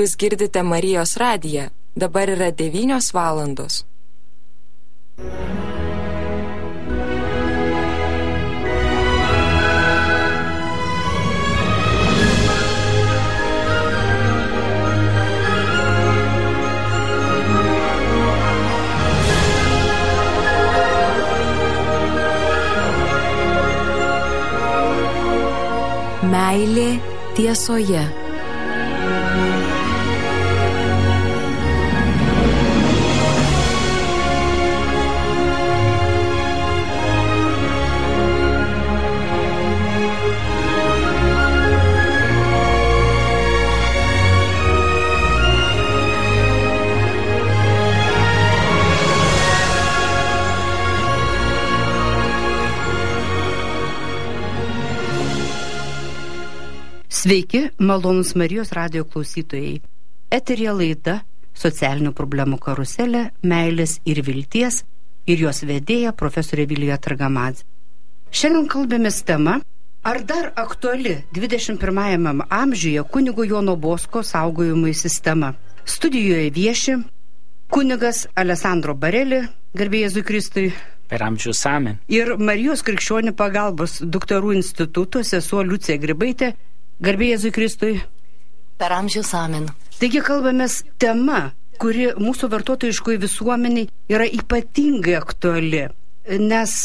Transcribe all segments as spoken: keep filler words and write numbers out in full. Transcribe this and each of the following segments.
Jūs girdite Marijos radiją. Dabar yra devynios valandos. Meilė tiesoje. Sveiki, malonūs Marijos radijo klausytojai. Eteryje laida Socialinių problemų karuselė, meilės ir vilties ir jos vedėja profesorė Vilija Targamadzė. Šiandien kalbėmės tema, ar dar aktuali dvidešimt pirmajame amžiuje kunigo Jono Bosko saugojimui sistema. Studijoje vieši kunigas Alessandro Bareli, garbė Jėzui Kristui, per amžius amen, ir Marijos krikščionių pagalbos dukterų instituto sesuo Liucija Grybaitė, garbė Jėzui Kristui, per amžius amen. Taigi kalbamės tema, kuri mūsų vartotojiškoje visuomeniai yra ypatingai aktuali, nes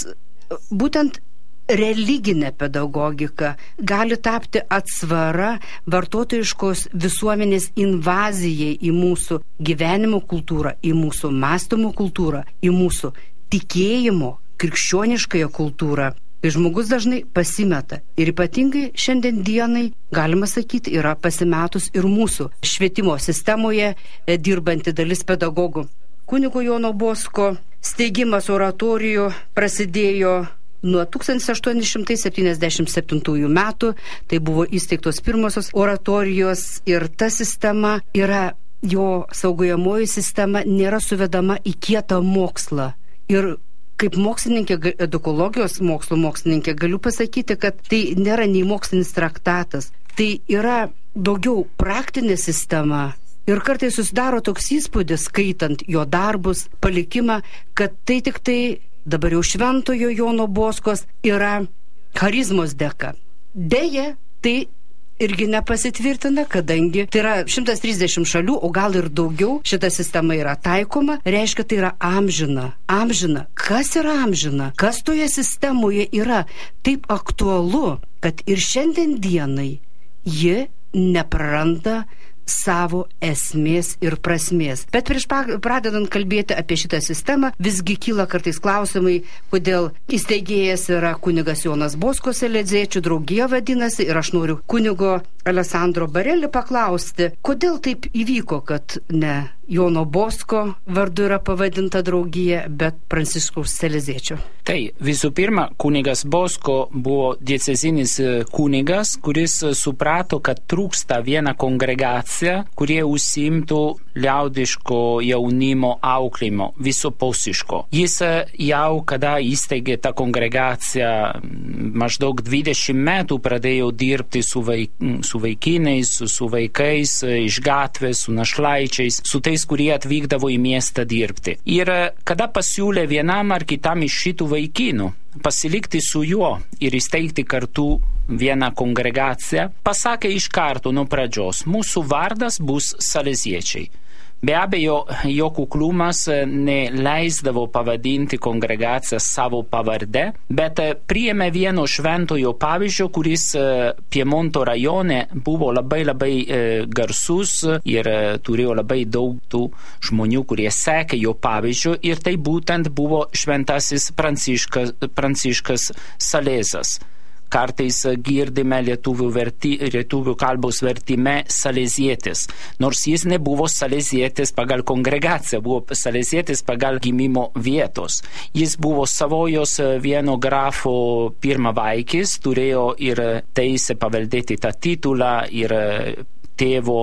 būtent religinė pedagogika gali tapti atsvara vartotojiškos visuomenės invazijai į mūsų gyvenimo kultūrą, į mūsų mąstymo kultūrą, į mūsų tikėjimo, krikščioniškąją kultūrą. Tai žmogus dažnai pasimeta ir ypatingai šiandien dienai, galima sakyti, yra pasimetus ir mūsų švietimo sistemoje dirbanti dalis pedagogų. Kunigo Jono Bosko steigimas oratorijų prasidėjo nuo tūkstantis aštuoni šimtai septyniasdešimt septintųjų metų, tai buvo įsteigtos pirmosios oratorijos ir ta sistema yra, jo saugojamoji sistema nėra suvedama į kietą mokslą. Ir kaip mokslininkė, edukologijos mokslo mokslininkė, galiu pasakyti, kad tai nėra nei mokslinis traktatas, tai yra daugiau praktinė sistema. Ir kartais susidaro toks įspūdis, skaitant jo darbus, palikimą, kad tai tik tai dabar jau šventojo Jono Boskos yra charizmos dėka. Deja, tai irgi nepasitvirtina, kadangi tai yra šimtas trisdešimt šalių, o gal ir daugiau, šita sistema yra taikoma, reiškia, tai yra amžina. Amžina. Kas yra amžina? Kas toje sistemoje yra taip aktualu, kad ir šiandien dienai ji nepraranda savo esmės ir prasmės. Bet prieš pradedant kalbėti apie šitą sistemą, visgi kyla kartais klausimai, kodėl įsteigėjas yra kunigas Jonas Bosko Seleziečių draugija vadinasi, ir aš noriu kunigo Alessandro Bareli paklausti, kodėl taip įvyko, kad ne Jono Bosko vardu yra pavadinta draugija, bet Pranciškaus Seleziečio. Tai visų pirma, kunigas Bosko buvo diecezinis kunigas, kuris suprato, kad trūksta viena kongregacija, kurie užsiimtų liaudiško jaunimo auklėjimo, visapusiško. Jis jau, kada įsteigė tą kongregaciją, maždaug dvidešimt metų pradėjo dirbti su, vaik, su vaikinais, su, su vaikais iš gatvės, su našlaičiais, su tais, kurie atvykdavo į miestą dirbti. Ir kada pasiūlė vienam ar kitam iš šitų vaikinų pasilikti su juo ir įsteigti kartu vieną kongregaciją, pasakė iš karto nuo pradžios, mūsų vardas bus Saleziečiai. Be abejo, jo kuklumas neleisdavo pavadinti kongregaciją savo pavardę, bet priėmė vieno šventojo pavyzdžio, kuris Piemonto rajone buvo labai labai garsus ir turėjo labai daug tų žmonių, kurie sekė jo pavyzdžio, ir tai būtent buvo šventasis Pranciškas, Pranciškas Salezas. Kartais girdime lietuvių, verti, lietuvių kalbos vertime salezietis, nors jis nebuvo salezietis pagal kongregaciją, buvo salezietis pagal gimimo vietos. Jis buvo savojos vieno grafo pirmavaikis, turėjo ir teisę paveldėti tą titulą ir tėvo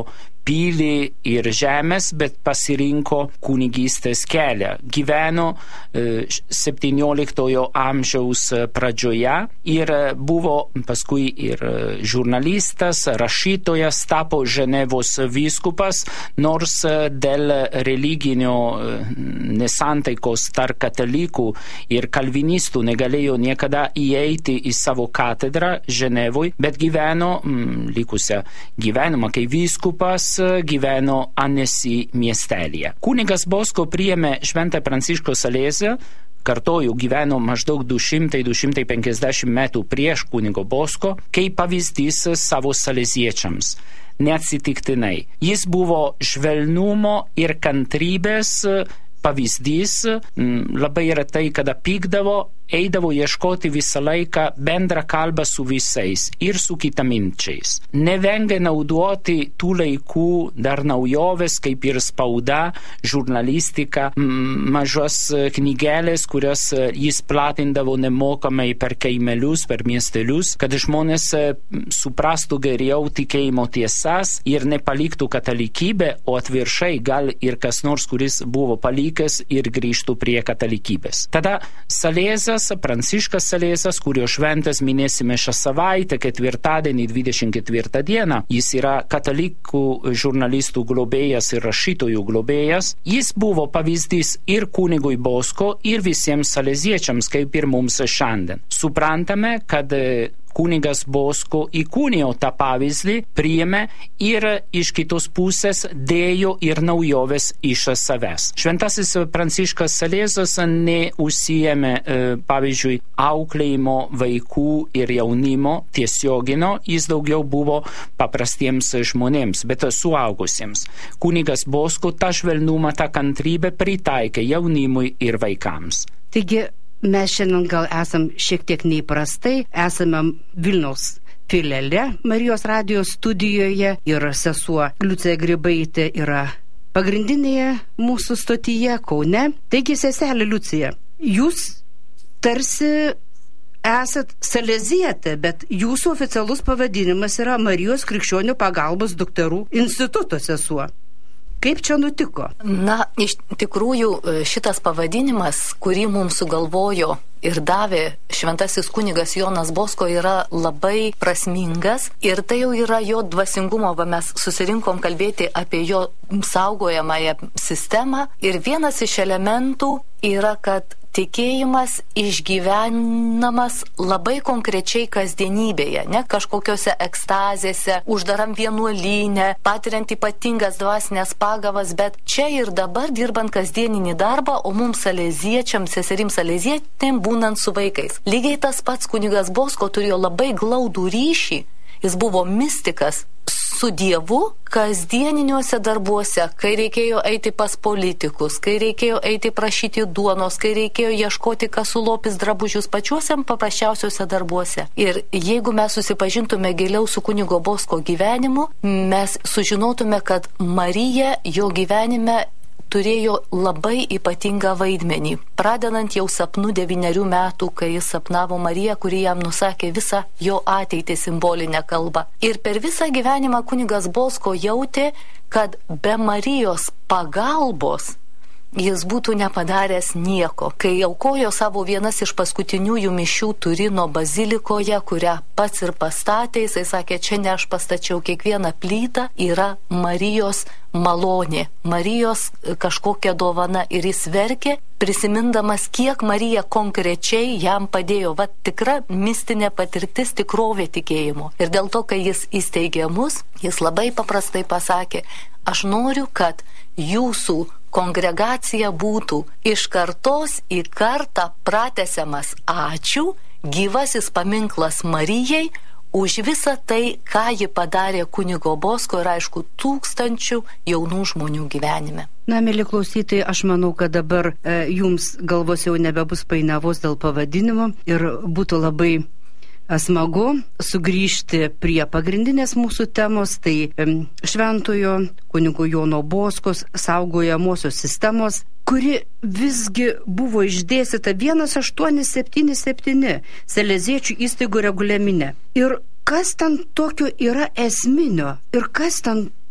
pilį ir žemės, bet pasirinko kunigystės kelią. Gyveno septynioliktojo amžiaus pradžioje ir buvo paskui ir žurnalistas, rašytojas, tapo Ženevos vyskupas, nors dėl religinio nesantaikos tarp katalikų ir kalvinistų negalėjo niekada įeiti į savo katedrą Ženevoj, bet gyveno mm, likusią gyvenimą, kai vyskupas gyveno Annecy miestelyje. Kunigas Bosko priėmė Šventą Pranciškų Salezę, kartoju, gyveno maždaug du šimtai iki du šimtai penkiasdešimt metų prieš kunigo Bosko, kaip pavyzdys savo saleziečiams. Neatsitiktinai. Jis buvo švelnumo ir kantrybės pavyzdys, labai retai kada pykdavo, eidavo ieškoti visą laiką bendrą kalbą su visais ir su kitaminčiais. Nevengė naudoti tų laikų dar naujoves, kaip ir spauda, žurnalistika, mažos knygelės, kurias jis platindavo nemokamai per kaimelius, per miestelius, kad žmonės suprastų geriau tikėjimo tiesas ir nepaliktų katalikybę, o atvirkščiai gal ir kas nors, kuris buvo palikęs ir grįžtų prie katalikybės. Tada Salezas, Pranciškas Salezas, kurio šventės minėsime šią savaitę, ketvirtadienį dvidešimt ketvirtą dieną, jis yra katalikų žurnalistų globėjas ir rašytojų globėjas. Jis buvo pavyzdys ir kunigui Bosko, ir visiems saleziečiams, kaip ir mums šiandien. Suprantame, kad kunigas Bosko įkūnijo tą pavyzdį, priėmė ir iš kitos pusės dėjo ir naujoves iš savęs. Šventasis Pranciškas Salezas neužsiėmė, pavyzdžiui, auklėjimo vaikų ir jaunimo tiesiogino, jis daugiau buvo paprastiems žmonėms, bet suaugusiems. Kunigas Bosko tą švelnumą, tą kantrybę pritaikė jaunimui ir vaikams. Taigi, mes šiandien gal esam šiek tiek neįprastai, esame Vilniaus filiale Marijos radijos studijoje ir sesuo Liucija Grybaitė yra pagrindinėje mūsų stotyje Kaune. Taigi, seselė Liucija, jūs tarsi esat salezietė, bet jūsų oficialus pavadinimas yra Marijos krikščionių pagalbos dukterų instituto sesuo. Kaip čia nutiko? Na, iš tikrųjų šitas pavadinimas, kurį mums sugalvojo ir davė šventasis kunigas Jonas Bosko, yra labai prasmingas ir tai jau yra jo dvasingumo, va mes susirinkom kalbėti apie jo saugojamąją sistemą ir vienas iš elementų yra, kad tikėjimas išgyvenamas labai konkrečiai kasdienybėje, ne kažkokiose ekstazėse, uždaram vienuolyne, patiriant ypatingas dvasinės pagavas, bet čia ir dabar dirbant kasdieninį darbą, o mums saleziečiams, seserims salezietėm būnant su vaikais. Lygiai tas pats kunigas Bosko turėjo labai glaudų ryšį, jis buvo mistikas su Dievu kasdieniniuose darbuose, kai reikėjo eiti pas politikus, kai reikėjo eiti prašyti duonos, kai reikėjo ieškoti, kas sulopys drabužius pačiuose paprasčiausiuose darbuose. Ir jeigu mes susipažintume giliau su kunigo Bosko gyvenimu, mes sužinotume, kad Marija jo gyvenime turėjo labai ypatingą vaidmenį. Pradedant jau sapnu devynerių metų, kai jis sapnavo Mariją, kuri jam nusakė visą jo ateitį simbolinę kalbą. Ir per visą gyvenimą kunigas Bosko jautė, kad be Marijos pagalbos jis būtų nepadaręs nieko. Kai aukojo savo vienas iš paskutiniųjų mišių Turino bazilikoje, kurią pats ir pastatė, jisai sakė, čia ne aš pastačiau, kiekvieną plytą yra Marijos malonė, Marijos kažkokia dovana ir jis verkė, prisimindamas, kiek Marija konkrečiai jam padėjo. Va, tikra mistinė patirtis, tikrovė tikėjimo. Ir dėl to, kai jis įsteigė mus, jis labai paprastai pasakė, aš noriu, kad jūsų kongregacija būtų iš kartos į kartą pratęsiamas ačiū, gyvasis paminklas Marijai už visą tai, ką ji padarė kunigo Bosko ir aišku tūkstančių jaunų žmonių gyvenime. Na, mėly klausytojai, aš manau, kad dabar e, jums galvos jau nebebus painiavos dėl pavadinimo ir būtų labai smagu sugrįžti prie pagrindinės mūsų temos, tai šventojo kunigo Jono Boskos saugojamosios sistemos, kuri visgi buvo išdėstyta vienas aštuoni septyni septyni saleziečių įstaigų reguliamine. Ir kas ten tokio yra esminio ir kas ten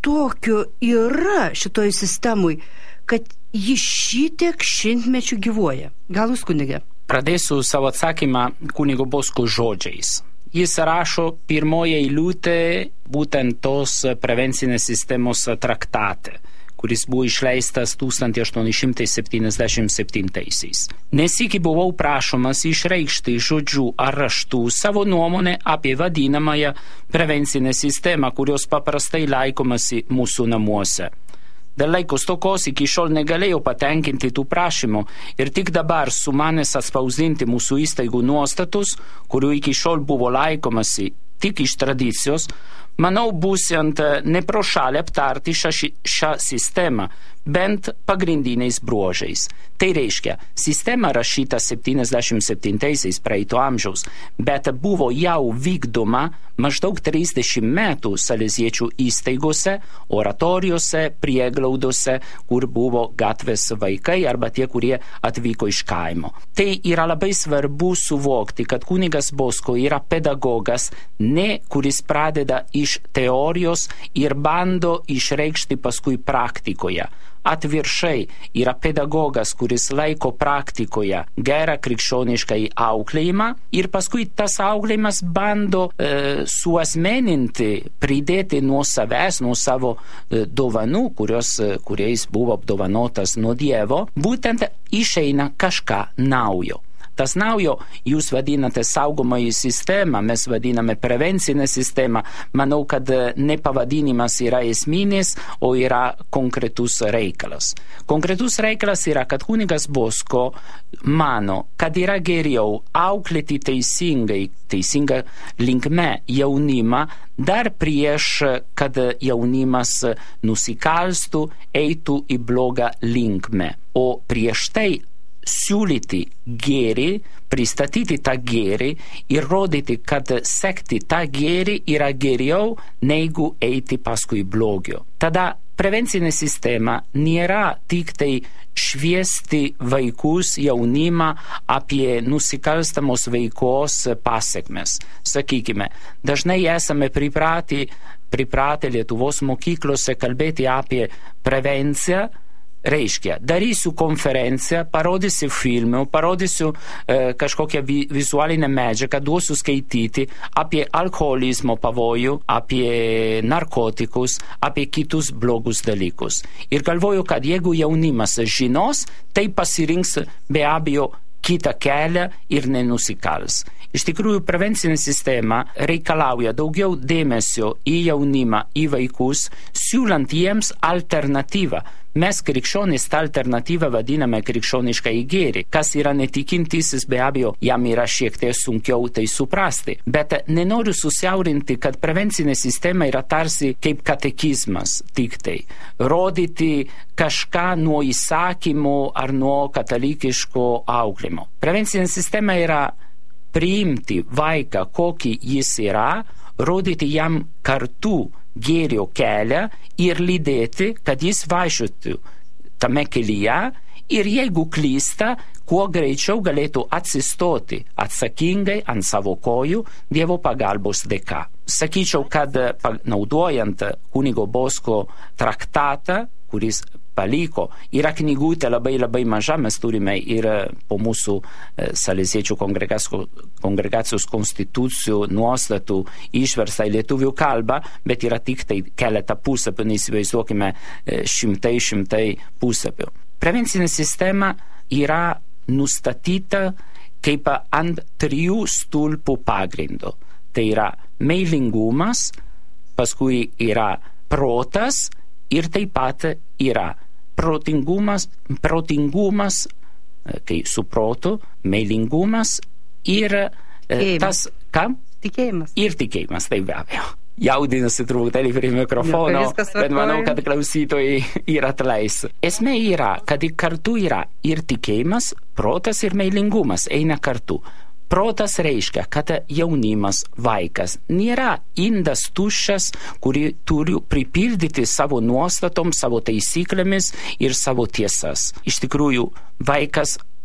tokio yra šitoj sistemui, kad ji šitiek šimtmečių gyvuoja? Gal jūs, kunige? Pradėsiu savo atsakymą kunigo Bosko žodžiais. Jis rašo pirmoje eilutė būtent tos prevencinės sistemos traktate, kuris buvo išleistas tūkstantis aštuoni šimtai septyniasdešimt septintaisiais. Nesykį buvau prašomas išreikšti žodžiu ar raštu savo nuomonę apie vadinamąją prevencinę sistemą, kurios paprastai laikomasi mūsų namuose. Dėl laiko stokos iki šiol negalėjau patenkinti tų prašymų ir tik dabar sumanęs atspausdinti mūsų įstaigų nuostatus, kurių iki šiol buvo laikomasi tik iš tradicijos, manau būsiant nepro šalį aptarti šią, šią sistemą, bent pagrindiniais bruožais. Tai reiškia, sistema rašyta septyniasdešimt septintaisiais praeito amžiaus, bet buvo jau vykdoma maždaug trisdešimt metų saleziečių įstaigose, oratorijose, prieglaudose, kur buvo gatvės vaikai arba tie, kurie atvyko iš kaimo. Tai yra labai svarbu suvokti, kad kunigas Bosko yra pedagogas, ne kuris pradeda iš teorijos ir bando išreikšti paskui praktikoje. Atviršiai yra pedagogas, kuris laiko praktikoje gerą krikščionišką auklėjimą ir paskui tas auklėjimas bando e, suasmeninti, pridėti nuo savęs, nuo savo e, dovanų, kurios, kuriais buvo apdovanotas nuo Dievo, būtent išeina kažką naujo. Tas naujo jūs vadinate saugomąjį sistemą, mes vadiname prevencinę sistemą. Manau, kad ne pavadinimas yra esminis, o yra konkretus reikalas. Konkretus reikalas yra, kad kunigas Bosko mano, kad yra geriau auklėti teisingai, teisinga linkme jaunimą, dar prieš, kad jaunimas nusikalstų, eitų į blogą linkmę. O prieš tai siūlyti gėrį, pristatyti tą gėrį ir rodyti, kad sekti tą gėrį yra geriau negu eiti paskui blogio. Tada prevencinė sistema nėra tik tai šviesti vaikus, jaunimą apie nusikalstamos veikos pasekmes. Sakykime, dažnai esame pripratę, pripratę Lietuvos mokyklose kalbėti apie prevenciją. Reiškia, darysiu konferenciją, parodysiu filmų, parodysiu e, kažkokią vi, vizualinę medžiagą, duosiu skaityti apie alkoholizmo pavojų, apie narkotikus, apie kitus blogus dalykus. Ir galvoju, kad jeigu jaunimas žinos, tai pasirinks be abejo kitą kelią ir nenusikals. Iš tikrųjų, prevencinė sistema reikalauja daugiau dėmesio į jaunimą, į vaikus, siūlant jiems alternatyvą. Mes krikščionys tą alternatyvą vadiname krikščionišką gėrį. Kas yra netikintysis, be abejo, jam yra šiek tiek sunkiau tai suprasti. Bet nenoriu susiaurinti, kad prevencinė sistema yra tarsi kaip katekizmas tik tai. Rodyti kažką nuo įsakymų ar nuo katalikiško auklėjimo. Prevencinė sistema yra priimti vaiką, kokį jis yra, rodyti jam kartu gėrio kelią ir lydėti, kad jis vaikščiotų tame kelyje ir jeigu klysta, kuo greičiau galėtų atsistoti atsakingai ant savo kojų Dievo pagalbos dėka. Sakyčiau, kad naudojant kunigo Bosko traktatą, kuris paliko, yra knygutė labai labai maža, mes turime ir po mūsų saleziečių kongregacijos konstitucijų nuostatų išversta į lietuvių kalbą, bet yra tik tai keletą puslapių, neįsivaizduokime šimtai šimtai puslapių. Prevencinė sistema yra nustatyta kaip ant trijų stulpų pagrindo. Tai yra meilingumas, paskui yra protas ir taip pat yra protingumas, protingumas, kai su protu, meilingumas ir e, tas, ką? Tikėjimas. Ir tikėjimas, tai be abejo. Jaudinasi truputėlį prie mikrofono, ne, bet manau, kad klausytojai yra atleis. Esmė yra, kad kartu yra ir tikėjimas, protas ir meilingumas eina kartu. Protas reiškia, kad jaunimas, vaikas nėra indas tuščias, kurį turi pripildyti savo nuostatom, savo taisyklėmis ir savo tiesas. Iš tikrųjų, vaikas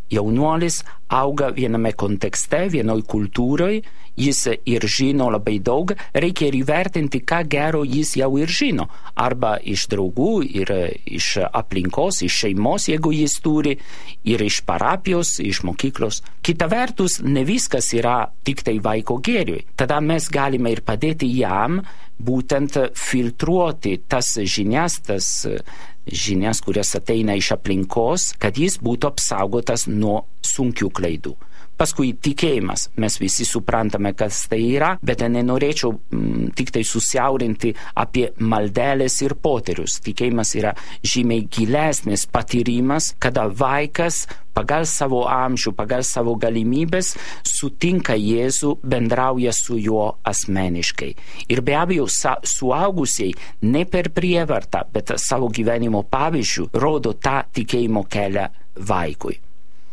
jaunuolis auga viename kontekste, vienoj kultūroj, jis ir žino labai daug, reikia ir įvertinti, ką gero jis jau ir žino. Arba iš draugų, ir iš aplinkos, iš šeimos, jeigu jis turi, ir iš parapijos, iš mokyklos. Kita vertus, ne viskas yra tik tai vaiko gėriui. Tada mes galime ir padėti jam būtent filtruoti tas žinias, tas žinias, kurias ateina iš aplinkos, kad jis būtų apsaugotas nuo sunkių klaidų. Paskui tikėjimas, mes visi suprantame, kas tai yra, bet nenorėčiau m, tik tai susiaurinti apie maldelės ir poterius. Tikėjimas yra žymiai gilesnis patyrimas, kada vaikas pagal savo amžių, pagal savo galimybės sutinka Jėzų, bendrauja su juo asmeniškai. Ir be abejo, suaugusiai ne per prievartą, bet savo gyvenimo pavyzdžių rodo tą tikėjimo kelią vaikui.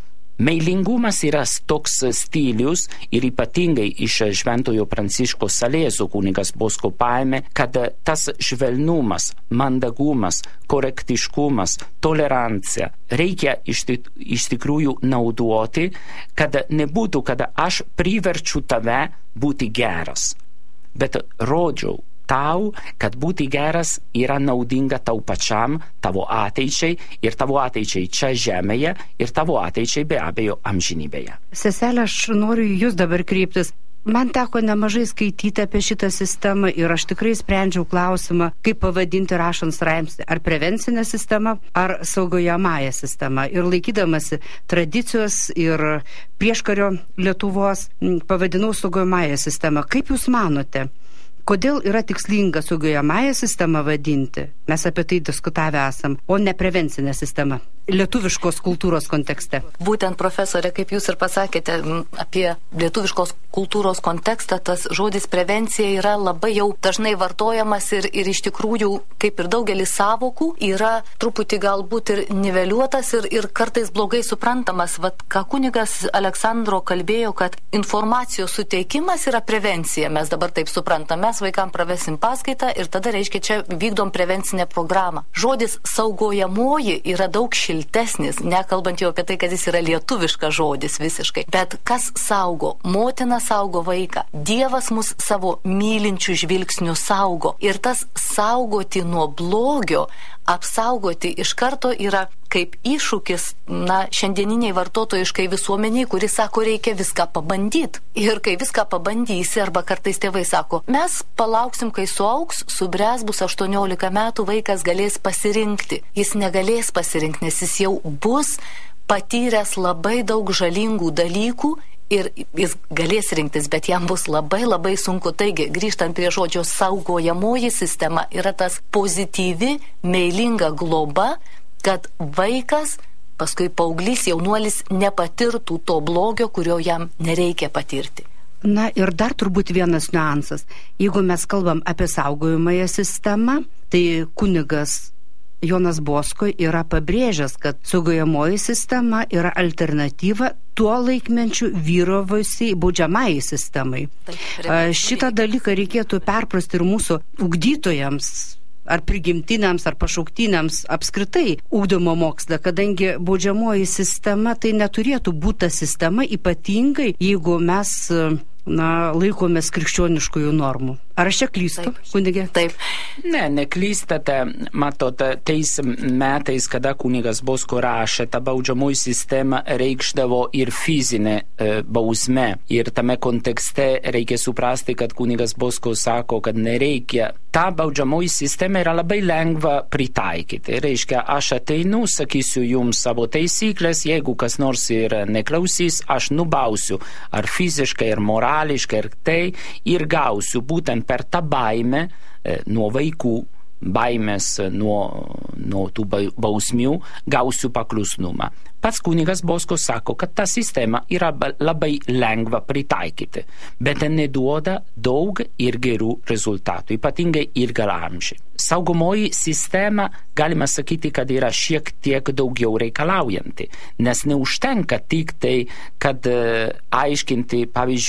Meilingumas yra toks stilius ir ypatingai iš Šventojo Pranciško Salezio kunigas Bosko paėmė, kad tas švelnumas, mandagumas, korektiškumas, tolerancija reikia iš, iš tikrųjų naudoti, kad nebūtų, kad aš priverčiu tave būti geras, bet rodžiau tau, kad būti geras yra naudinga tau pačiam, tavo ateičiai ir tavo ateičiai čia žemėje ir tavo ateičiai be abejo amžinybėje. Seselė, aš noriu jūs dabar kreiptis. Man teko nemažai skaityti apie šitą sistemą ir aš tikrai sprendžiau klausimą, kaip pavadinti rašant straipsnį, ar prevencinė sistema, ar saugojamąją sistemą. Ir laikydamasi tradicijos ir prieškario Lietuvos pavadinau saugojamąją sistemą. Kaip jūs manote? Kodėl yra tikslinga saugojamąją sistemą vadinti? Mes apie tai diskutavę esam, o ne prevencinę sistemą. Lietuviškos kultūros kontekste. Būtent, profesorė, kaip jūs ir pasakėte, apie lietuviškos kultūros kontekstą, tas žodis prevencija yra labai jau dažnai vartojamas ir, ir iš tikrųjų, kaip ir daugelis savokų, yra truputį galbūt ir niveliuotas ir, ir kartais blogai suprantamas. Vat, ką kunigas Aleksandro kalbėjo, kad informacijos suteikimas yra prevencija. Mes dabar taip suprantam, mes vaikam pravesim paskaitą ir tada reiškia čia vykdom prevencinę programą. Žodis saugojamoji yra daug šiltesnis, nekalbant jau apie tai, kad jis yra lietuviškas žodis visiškai. Bet kas saugo? Motina saugo vaiką. Dievas mus savo mylinčių žvilgsnių saugo. Ir tas saugoti nuo blogio, apsaugoti iš karto yra kaip iššūkis, na, šiandieniniai vartotojiškai visuomeniai, kuris sako, reikia viską pabandyti. Ir kai viską pabandysi, arba kartais tėvai sako, mes palauksim, kai suaugs, subręs, bus aštuoniolika metų, vaikas galės pasirinkti. Jis negalės pasirinkti, nes jis jau bus patyręs labai daug žalingų dalykų ir jis galės rinktis, bet jam bus labai labai sunku. Taigi, grįžtant prie žodžio saugojamoji sistema, yra tas pozityvi, meilinga globa, kad vaikas, paskui paauglys, jaunuolis nepatirtų to blogio, kurio jam nereikia patirti. Na ir dar turbūt vienas niuansas. Jeigu mes kalbam apie saugojamąją sistemą, tai kunigas Jonas Bosko yra pabrėžęs, kad saugojamoji sistema yra alternatyva tuo laikmenčiu vyrovusiai baudžiamajai sistemai. Taip, šitą dalyką reikėtų perprasti ir mūsų ugdytojams, ar prigimtiniams, ar pašauktiniams apskritai ugdymo moksle, kadangi baudžiamoji sistema tai neturėtų būti ta sistema, ypatingai jeigu mes na, laikomės krikščioniškųjų normų. Ar aš čia klystu, kunigė? Taip. Ne, neklystate. Matot, tais metais, kada kunigas Bosko rašė, ta baudžiamoji sistema reikšdavo ir fizinę e, bausmę. Ir tame kontekste reikia suprasti, kad kunigas Bosko sako, kad nereikia. Ta baudžiamoji sistema yra labai lengva pritaikyti. Reiškia, aš ateinu, sakysiu jums savo taisyklės, jeigu kas nors ir neklausys, aš nubausiu ar fiziškai, ar morališkai, ar tai, ir gausiu būtent per tą baimę e, nuo vaikų, baimės nuo, nuo tų bausmių, gausiu paklusnumą. Pats kunigas Bosko sako, kad ta sistema yra labai lengva pritaikyti, bet neduoda daug ir gerų rezultatų, ypatingai ilgaamžiai. Saugomoji sistema, galima sakyti, kad yra šiek tiek daugiau reikalaujanti, nes neužtenka tik tai, kad aiškinti, pavyzdžiui,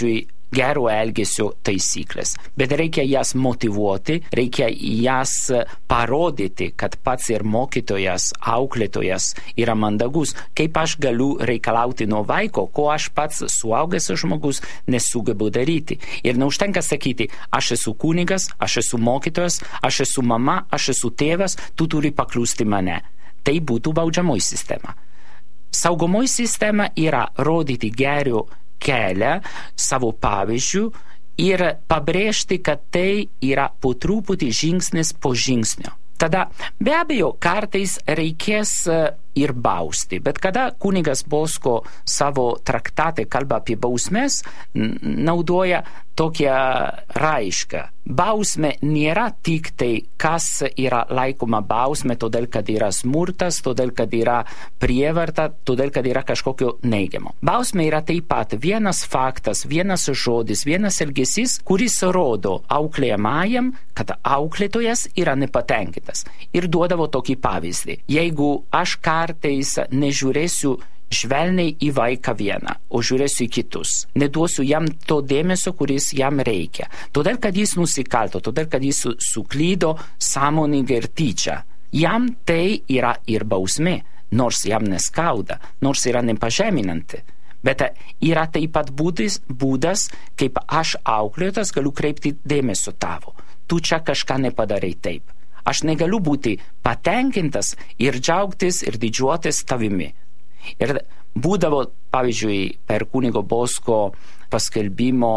gero elgesio taisyklės. Bet reikia jas motyvuoti, reikia jas parodyti, kad pats ir mokytojas, auklėtojas yra mandagus. Kaip aš galiu reikalauti nuo vaiko, ko aš pats suaugęs žmogus nesugebu daryti. Ir neužtenka sakyti, aš esu kunigas, aš esu mokytojas, aš esu mama, aš esu tėvas, tu turi paklusti mane. Tai būtų baudžiamoji sistema. Saugomoji sistema yra rodyti gerio kelią savo pavyzdžių ir pabrėžti, kad tai yra po truputį žingsnis po žingsnio. Tada be abejo kartais reikės ir bausti, bet kada kunigas Bosko savo traktate kalba apie bausmes, naudoja tokią raišką. Bausmė nėra tik tai, kas yra laikoma bausmė, todėl kad yra smurtas, todėl kad yra prievarta, todėl kad yra kažkokio neigiamo. Bausmė yra taip pat vienas faktas, vienas žodis, vienas elgesys, kuris rodo auklėjamajam, kad auklėtojas yra nepatenkintas. Ir duodavo tokį pavyzdį. Jeigu aš kartais nežiūrėsiu švelniai į vaiką vieną, o žiūrėsiu į kitus. Neduosiu jam to dėmesio, kuris jam reikia. Todėl, kad jis nusikalto, todėl, kad jis suklydo sąmoningai ir tyčia. Jam tai yra ir bausmė, nors jam neskauda, nors yra nepažeminanti. Bet yra taip pat būdas, būdas, kaip aš auklėtas galiu kreipti dėmesio tavo. Tu čia kažką nepadarai taip. Aš negaliu būti patenkintas ir džiaugtis ir didžiuotis tavimi. Ir būdavo, pavyzdžiui, per kunigo Bosko paskelbimo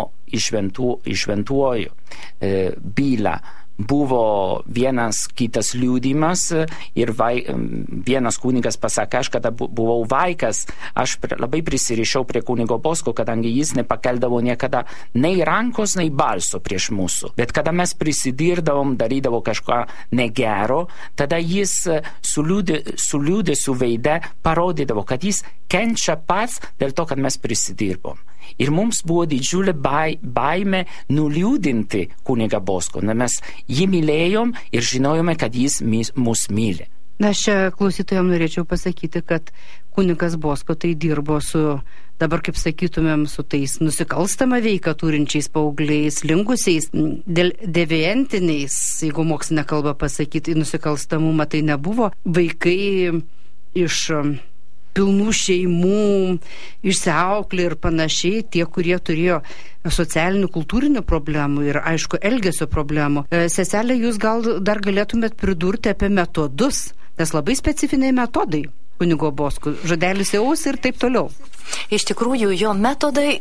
išventuoju e, bylą buvo vienas kitas liudijimas ir vai, vienas kunigas pasakė, aš kada buvau vaikas, aš labai prisirišau prie kunigo Bosko, kadangi jis nepakeldavo niekada nei rankos, nei balso prieš mūsų. Bet kada mes prisidirdavom, darydavo kažką negero, tada jis su liūdesiu veide parodydavo, kad jis kenčia pats dėl to, kad mes prisidirbom. Ir mums buvo didžiulė baimė nuliūdinti kunigą Bosko, nes mes jį mylėjom ir žinojome, kad jis mus myli. Na, aš čia klausytojams norėčiau pasakyti, kad kunigas Bosko tai dirbo su, dabar kaip sakytumėm, su tais nusikalstamą veiką turinčiais paaugliais, linkusiais, deviantiniais, jeigu mokslinė kalba pasakyti, nusikalstamumą tai nebuvo. Vaikai iš pilnų šeimų, išsiauklė ir panašiai, tie, kurie turėjo socialinių, kultūrinių problemų ir, aišku, elgesio problemų. Seselė, jūs gal dar galėtumėt pridurti apie metodus, nes labai specifiniai metodai kunigo Bosko, žodelis jaus ir taip toliau. Iš tikrųjų, jo metodai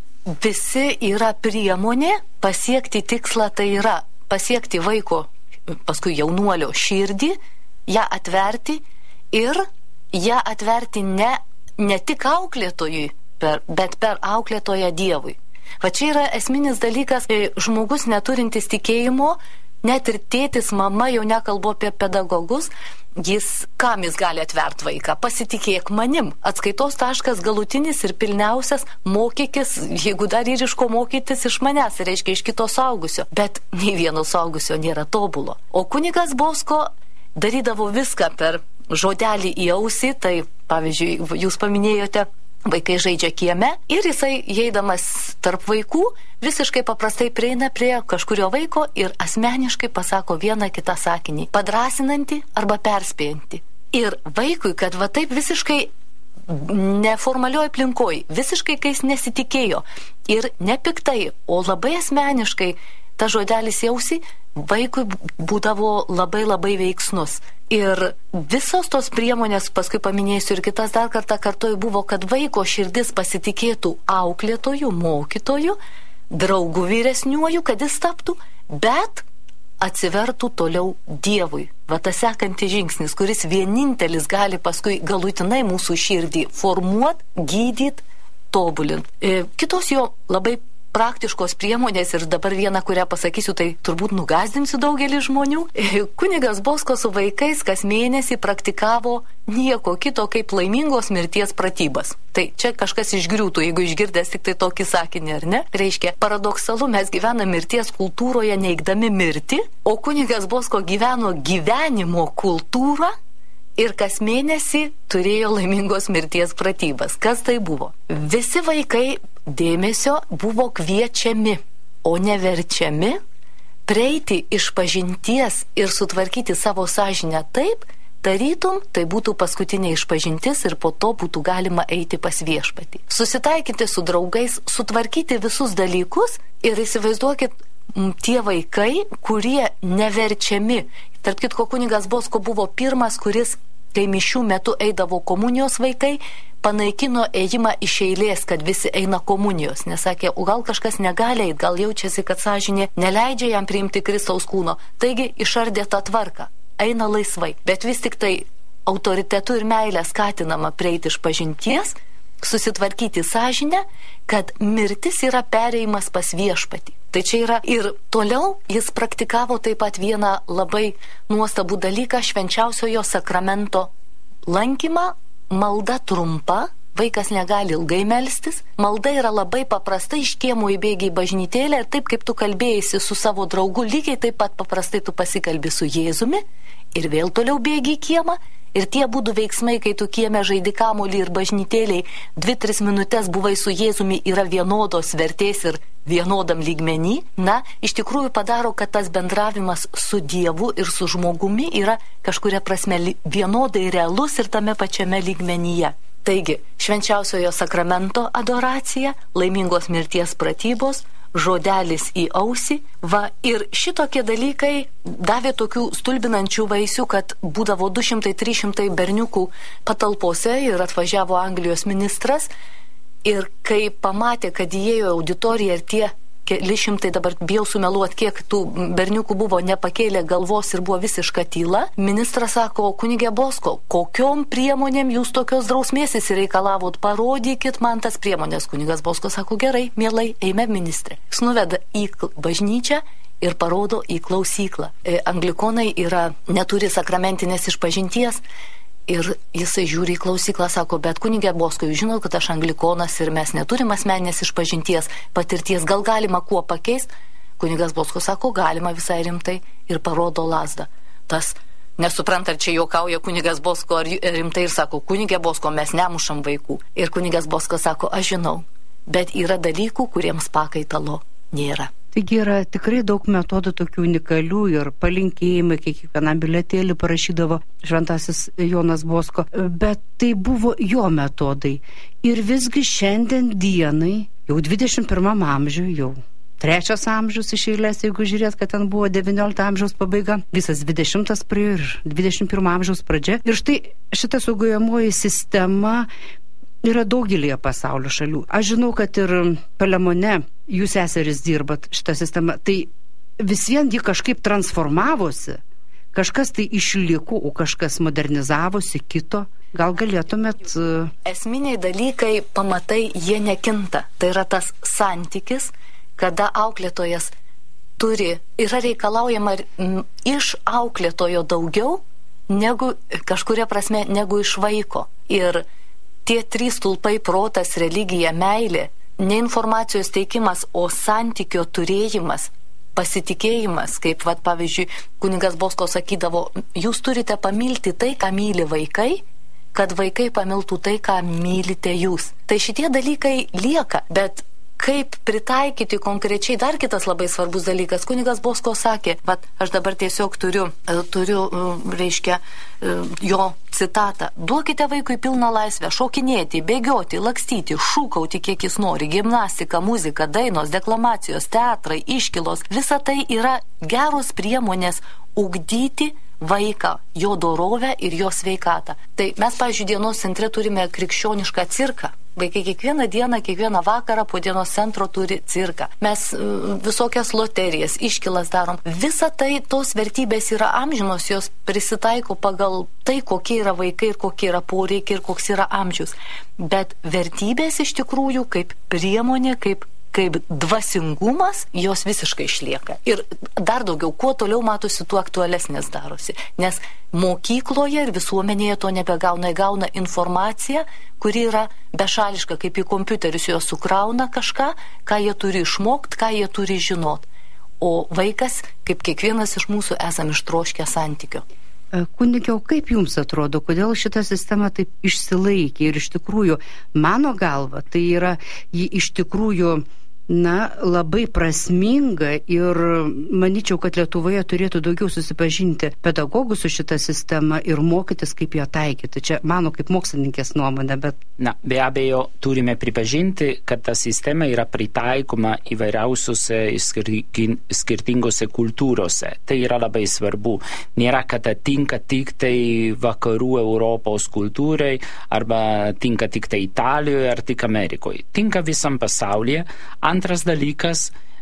visi yra priemonė pasiekti tikslą, tai yra pasiekti vaiko, paskui jaunuolio širdį, ją atverti ir ją atverti ne, ne tik auklėtojui, per, bet per auklėtoją Dievui. Va čia yra esminis dalykas, žmogus neturintis tikėjimo, net ir tėtis, mama, jau nekalbu apie pedagogus, jis, kam jis gali atverti vaiką? Pasitikėk manim. Atskaitos taškas galutinis ir pilniausias, mokykis, jeigu dar ir iš ko mokytis iš manęs, reiškia iš kito suaugusio. Bet nei vieno suaugusio nėra tobulo. O kunigas Bosko darydavo viską per žodelį į ausį, tai pavyzdžiui, jūs paminėjote, vaikai žaidžia kieme ir jisai, eidamas tarp vaikų, visiškai paprastai prieina prie kažkurio vaiko ir asmeniškai pasako vieną kitą sakinį, padrasinantį arba perspėjantį. Ir vaikui, kad va taip visiškai neformalioj aplinkoj, visiškai kai jis nesitikėjo ir nepiktai, o labai asmeniškai ta žodelis į ausį, vaikui būdavo labai labai veiksnus. Ir visos tos priemonės, paskui paminėsiu ir kitas dar kartą kartuoju, buvo, kad vaiko širdis pasitikėtų auklėtojų, mokytojų, draugų vyresniuoju, kad jis taptų, bet atsivertų toliau Dievui. Va tas sekantis žingsnis, kuris vienintelis gali paskui galutinai mūsų širdį formuot, gydyt, tobulint. E, kitos jo labai praktiškos priemonės ir dabar vieną, kurią pasakysiu, tai turbūt nugazdinsiu daugelį žmonių. Kunigas Bosko su vaikais kas mėnesį praktikavo nieko kito kaip laimingos mirties pratybas. Tai čia kažkas išgriūtų, jeigu išgirdęs tik tai tokį sakinį, ar ne? Reiškia, paradoksalu, mes gyvename mirties kultūroje neigdami mirtį, o kunigas Bosko gyveno gyvenimo kultūrą ir kas mėnesį turėjo laimingos mirties pratybas. Kas tai buvo? Visi vaikai dėmesio buvo kviečiami, o ne verčiami prieiti iš pažinties ir sutvarkyti savo sąžinę taip, tarytum, tai būtų paskutinė išpažintis ir po to būtų galima eiti pas viešpatį. Susitaikyti su draugais, sutvarkyti visus dalykus ir įsivaizduokit, tie vaikai, kurie neverčiami. Tarp kitko, kunigas Bosko buvo pirmas, kuris, kai mišių metu eidavo komunijos vaikai, panaikino ėjimą iš eilės, kad visi eina komunijos, nes sakė, o gal kažkas negali eit, gal jaučiasi, kad sąžinė neleidžia jam priimti Kristaus kūno, taigi išardė tą tvarką, eina laisvai, bet vis tik tai autoritetu ir meilė skatinama prieiti iš pažinties, susitvarkyti sąžinę, kad mirtis yra pereimas pas viešpatį. Tai čia yra ir toliau jis praktikavo taip pat vieną labai nuostabų dalyką, švenčiausiojo sakramento lankymą. Malda trumpa, vaikas negali ilgai melstis, malda yra labai paprasta, iš kiemo įbėgi į bažnytėlę ir taip kaip tu kalbėjasi su savo draugu, lygiai taip pat paprastai tu pasikalbi su Jėzumi ir vėl toliau bėgi į kiemą. Ir tie būdų veiksmai, kai tu kieme žaidi kamuolį ir bažnytėliai, dvi tris minutės buvai su Jėzumi, yra vienodos vertės ir vienodam lygmenį, na, iš tikrųjų padaro, kad tas bendravimas su Dievu ir su žmogumi yra kažkuria prasme vienodai realus ir tame pačiame lygmenyje. Taigi, švenčiausiojo sakramento adoracija, laimingos mirties pratybos, žodelis į ausį, va, ir šitokie dalykai davė tokių stulbinančių vaisių, kad būdavo du šimtai trys šimtai berniukų patalpose ir atvažiavo Anglijos ministras ir kai pamatė, kad įėjo auditorija ir tie keli šimtai, dabar bijau sumeluoti, kiek tų berniukų buvo, nepakėlė galvos ir buvo visiška tyla, ministras sako, kunige Bosko, kokiom priemonėm jūs tokios drausmės įsireikalavot, parodykit man tas priemonės. Kunigas Bosko sako, gerai, mielai, eime ministrė. Jis nuveda į bažnyčią ir parodo į klausyklą. E, anglikonai yra, neturi sakramentinės išpažinties. Ir jisai žiūri į klausyklą, sako, bet kunige Bosko, jūs žinot, kad aš anglikonas ir mes neturim asmeninės išpažinties patirties, gal galima kuo pakeisti? Kunigas Bosko sako, galima visai rimtai ir parodo lazdą. Tas nesupranta, ar čia juokauja kunigas Bosko ar rimtai ir sako, kunige Bosko, mes nemušam vaikų. Ir kunigas Bosko sako, aš žinau, bet yra dalykų, kuriems pakaitalo nėra. Taigi yra tikrai daug metodų tokių unikalių ir palinkėjimai, kiekvienam biletėlį parašydavo šventasis Jonas Bosko, bet tai buvo jo metodai. Ir visgi šiandien dienai, jau dvidešimt pirmam amžiui, jau trečias amžius iš eilės, jeigu žiūrėt, kad ten buvo devyniolikto amžiaus pabaiga, visas dvidešimtas praėjo ir dvidešimt pirmo amžiaus pradžia. Ir štai šita saugojamoji sistema yra daugelėje pasaulio šalių. Aš žinau, kad ir Palemone jūs seserys dirbat šitą sistemą, tai vis vien ji kažkaip transformavosi, kažkas tai išliko, o kažkas modernizavosi, kito. Gal galėtumėt... Esminiai dalykai, pamatai, jie nekinta. Tai yra tas santykis, kada auklėtojas turi, yra reikalaujama iš auklėtojo daugiau, negu kažkuria prasme, negu iš vaiko. Ir tie trys stulpai, protas, religija, meilė, ne informacijos teikimas, o santykio turėjimas, pasitikėjimas, kaip, vat, pavyzdžiui, kunigas Bosko sakydavo, jūs turite pamilti tai, ką myli vaikai, kad vaikai pamiltų tai, ką mylite jūs. Tai šitie dalykai lieka, bet kaip pritaikyti konkrečiai, dar kitas labai svarbus dalykas. Kunigas Bosko sakė, vat, aš dabar tiesiog turiu, turiu, reiškia, jo citatą. Duokite vaikui pilną laisvę šokinėti, bėgioti, lakstyti, šūkauti, kiek jis nori. Gimnastika, muzika, dainos, deklamacijos, teatrai, iškilos. Visa tai yra geros priemonės ugdyti vaiką, jo dorovę ir jo sveikatą. Tai mes, pavyzdžiui, dienos centre turime krikščionišką cirką. Vaikai kiekvieną dieną, kiekvieną vakarą po dienos centro turi cirką. Mes visokias loterijas, iškilas darom. Visa tai, tos vertybės yra amžinos, jos prisitaiko pagal tai, kokie yra vaikai ir kokie yra poreikiai ir koks yra amžius. Bet vertybės iš tikrųjų kaip priemonė, kaip kaip dvasingumas, jos visiškai išlieka. Ir dar daugiau, kuo toliau matosi, tuo aktualesnės darosi. Nes mokykloje ir visuomenėje to nebegauna, įgauna informaciją, kuri yra bešališka, kaip į kompiuterius jos sukrauna kažką, ką jie turi išmokti, ką jie turi žinot. O vaikas, kaip kiekvienas iš mūsų, esam ištroškę santykio. Kunigiau, kaip jums atrodo, kodėl šita sistema taip išsilaikė ir iš tikrųjų, mano galva, tai yra ji iš tikrųjų na, labai prasminga ir manyčiau, kad Lietuvoje turėtų daugiau susipažinti pedagogų su šita sistema ir mokytis, kaip ją taikyti. Čia mano kaip mokslininkės nuomonė, bet... Na, be abejo, turime pripažinti, kad ta sistema yra pritaikoma įvairiausiose skirtingose kultūrose. Tai yra labai svarbu. Nėra, kad tinka tik tai vakarų Europos kultūrai arba tinka tik tai Italijoje ar tik Amerikoje. Tinka visam pasaulyje. Antras dalykas,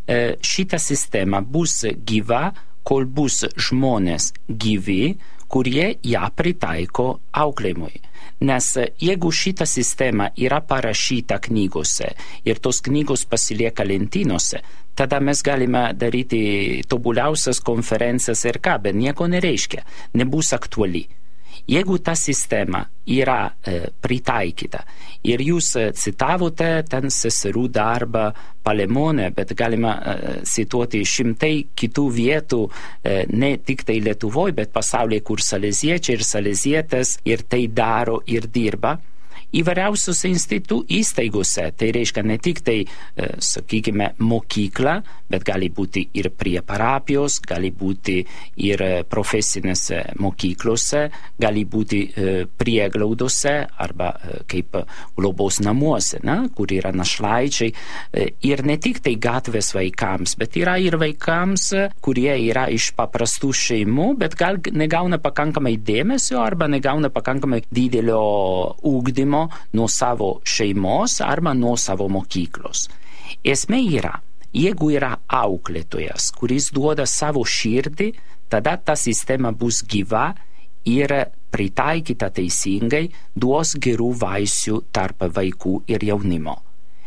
šita sistema bus gyva, kol bus žmonės gyvi, kurie ją pritaiko auklėjimui. Nes jeigu šita sistema yra parašyta knygose ir tos knygos pasilieka lentynose, tada mes galime daryti tobuliausias konferencijas ir ką, bet nieko nereiškia, nebus aktuali. Jeigu ta sistema yra e, pritaikyta ir jūs e, citavote ten seserų darbą Palemone, bet galima e, cituoti šimtai kitų vietų, e, ne tik tai Lietuvoje, bet pasaulyje, kur saleziečiai ir salezietės ir tai daro ir dirba. Įvairiausiose institu įstaigose, tai reiškia ne tik tai, e, sakykime, mokykla, bet gali būti ir prie parapijos, gali būti ir profesinėse mokyklose, gali būti e, prieglaudose arba e, kaip globos namuose, na, kur yra našlaičiai. E, ir ne tik tai gatvės vaikams, bet yra ir vaikams, kurie yra iš paprastų šeimų, bet gal negauna pakankamai dėmesio arba negauna pakankamai didelio ugdymo nuo savo šeimos arba nuo savo mokyklos. Esmė yra, jeigu yra auklėtojas, kuris duoda savo širdį, tada ta sistema bus gyva ir pritaikyta teisingai, duos gerų vaisių tarp vaikų ir jaunimo.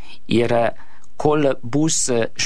Ir kol bus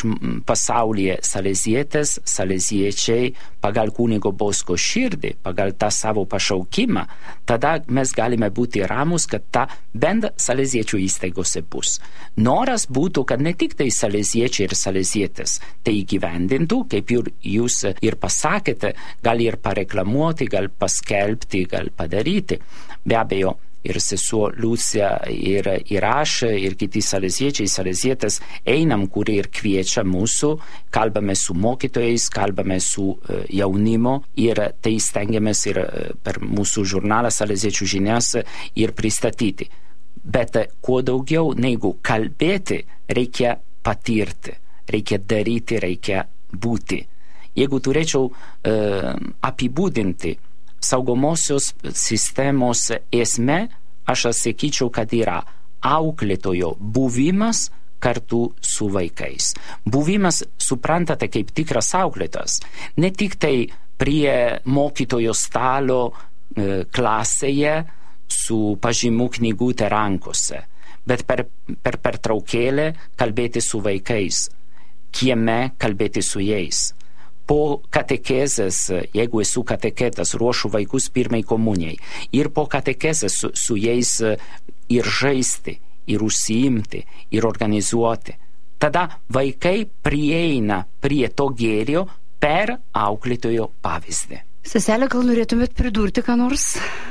pasaulyje salezietės, saleziečiai pagal kunigo Bosko širdį, pagal tą savo pašaukimą, tada mes galime būti ramus, kad ta bent saleziečių įstaigose bus. Noras būtų, kad ne tik tai saleziečiai ir salezietės tai įgyvendintų, kaip ir jūs ir pasakėte, gal ir pareklamuoti, gal paskelbti, gal padaryti. Be abejo, ir sesuo Liucija, ir, ir aš, ir kiti saleziečiai, salezietės einam, kurie ir kviečia mūsų, kalbame su mokytojais, kalbame su uh, jaunimo ir tai stengiamės ir uh, per mūsų žurnalą Saleziečių žinias ir pristatyti. Bet uh, kuo daugiau negu kalbėti, reikia patirti, reikia daryti, reikia būti. Jeigu turėčiau uh, apibūdinti saugomosios sistemos esmė, aš sakyčiau, kad yra auklėtojo buvimas kartu su vaikais. Buvimas, suprantate, kaip tikras auklėtojas. Ne tik tai prie mokytojo stalo e, klasėje su pažymų knygutė rankose, bet per, per pertraukėlę kalbėti su vaikais, kieme kalbėti su jais. Po katekezės, jeigu esu kateketas, ruošiu vaikus pirmai komunijai. Ir po katekezės su, su jais ir žaisti, ir užsiimti, ir organizuoti. Tada vaikai prieina prie to gėrio per auklėtojo pavyzdį. Seselė, gal norėtumėt pridurti ką nors?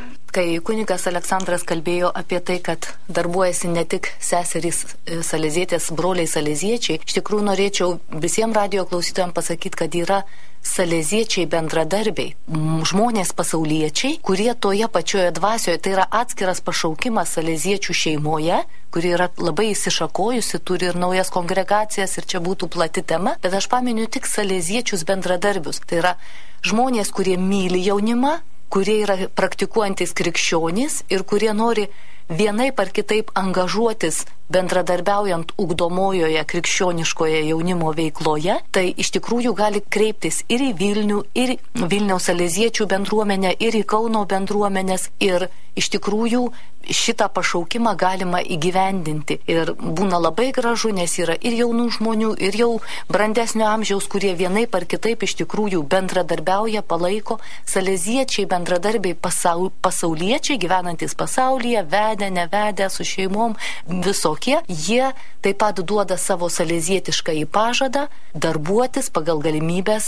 Kai kunigas Aleksandras kalbėjo apie tai, kad darbuojasi ne tik seserys salezietės, broliai saleziečiai, iš tikrųjų norėčiau visiems radio klausytojams pasakyti, kad yra saleziečiai bendradarbiai, žmonės pasauliečiai, kurie toje pačioje dvasioje, tai yra atskiras pašaukimas saleziečių šeimoje, kuri yra labai įsišakojusi, turi ir naujas kongregacijas ir čia būtų plati tema, bet aš paminiu tik saleziečius bendradarbius. Tai yra žmonės, kurie myli jaunimą, kurie yra praktikuojantis krikščionys ir kurie nori vienaip ar kitaip angažuotis bendradarbiaujant ugdomojoje krikščioniškoje jaunimo veikloje, tai iš tikrųjų gali kreiptis ir į Vilnių, ir Vilniaus saleziečių bendruomenę, ir į Kauno bendruomenės. Ir iš tikrųjų šitą pašaukimą galima įgyvendinti. Ir būna labai gražu, nes yra ir jaunų žmonių, ir jau brandesnio amžiaus, kurie vienaip ar kitaip iš tikrųjų bendradarbiauja, palaiko. Saleziečiai, bendradarbiai, pasaul, pasauliečiai, gyvenantis pasaulyje, vedę, nevedę, su šeimom, visokie. Jie taip pat duoda savo salezietišką įpažadą darbuotis pagal galimybės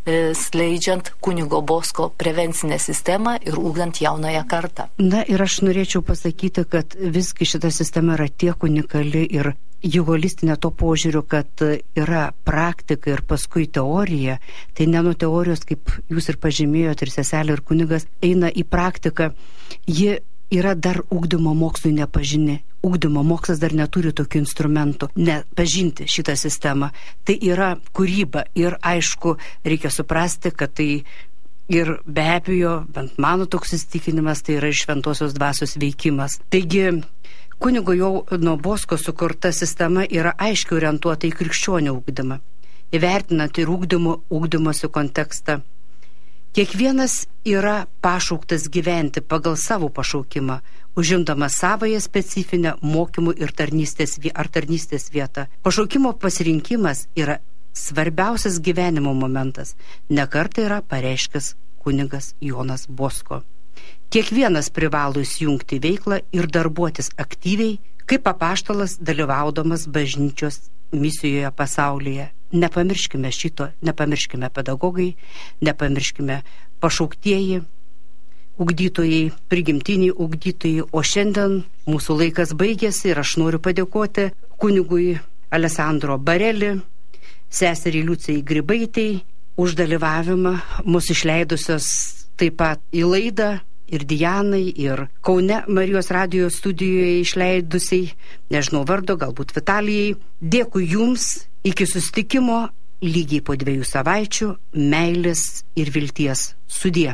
skleidžiant kunigo Bosko prevencinę sistemą ir ugdant jaunąją kartą. Na ir aš norėčiau pasakyti, kad visgi šita sistema yra tiek unikali ir jų holistinė to požiūriu, kad yra praktika ir paskui teorija. Tai ne nuo teorijos, kaip jūs ir pažymėjote, ir seselė, ir kunigas, eina į praktiką. Ji yra dar ugdymo mokslui nepažini. Ugdymo mokslas dar neturi tokių instrumentų, nepažinti šitą sistemą. Tai yra kūryba ir aišku, reikia suprasti, kad tai ir be abejo, bent mano toks įsitikinimas, tai yra šventosios dvasios veikimas. Taigi, kunigo Jono Bosko sukurta sistema yra aiškiai orientuota į krikščionių ugdymą, įvertinant ir ugdymo, ugdymosi kontekstą. Kiekvienas yra pašauktas gyventi pagal savo pašaukimą, užimdamas savoje specifinę mokymų ir tarnystės, ar tarnystės vietą. Pašaukimo pasirinkimas yra svarbiausias gyvenimo momentas, nekartą yra pareiškęs kunigas Jonas Bosko. Kiekvienas privalo įsijungti veiklą ir darbuotis aktyviai, kaip apaštalas dalyvaudamas bažnyčios misijoje pasaulyje. Nepamirškime šito, nepamirškime pedagogai, nepamirškime pašauktieji, ugdytojai, prigimtiniai ugdytojai, o šiandien mūsų laikas baigėsi ir aš noriu padėkoti kunigui Alessandro Bareli, seseriai Liucijai Grybaitei už dalyvavimą, mus išleidusios taip pat į laidą ir Dianai, ir Kaune Marijos radijo studijoje išleidusiai, nežinau vardo, galbūt Vitalijai. Dėkui jums, iki susitikimo lygiai po dviejų savaičių, meilės ir vilties. Sudie.